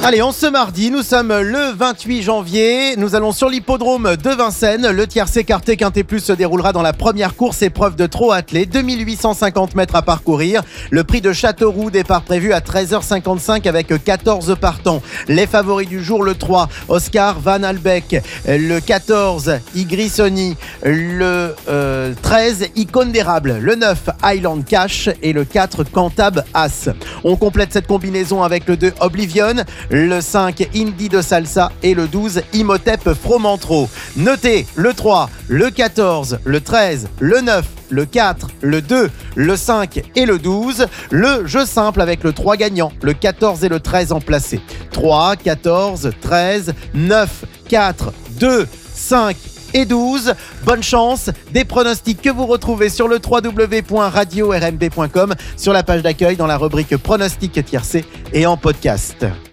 Allez, on se mardi, nous sommes le 28 janvier, nous allons sur l'hippodrome de Vincennes. Le tiercé quarté quinté plus se déroulera dans la première course épreuve de trot attelé, 2850 mètres à parcourir. Le prix de Châteauroux, départ prévu à 13h55 avec 14 partants. Les favoris du jour, le 3, Oscar Van Albeck, le 14, Igrissoni, le 13, Icône d'érable, le 9, Highland Cash et le 4, Cantab As. On complète cette combinaison avec le 2, Oblivion, le 5, Indy de Salsa et le 12, Imhotep Fromantro. Notez le 3, le 14, le 13, le 9, le 4, le 2, le 5 et le 12. Le jeu simple avec le 3 gagnant, le 14 et le 13 en placé. 3, 14, 13, 9, 4, 2, 5 et 12. Bonne chance, des pronostics que vous retrouvez sur le www.radio-rmb.com, sur la page d'accueil dans la rubrique pronostics tiercé et en podcast.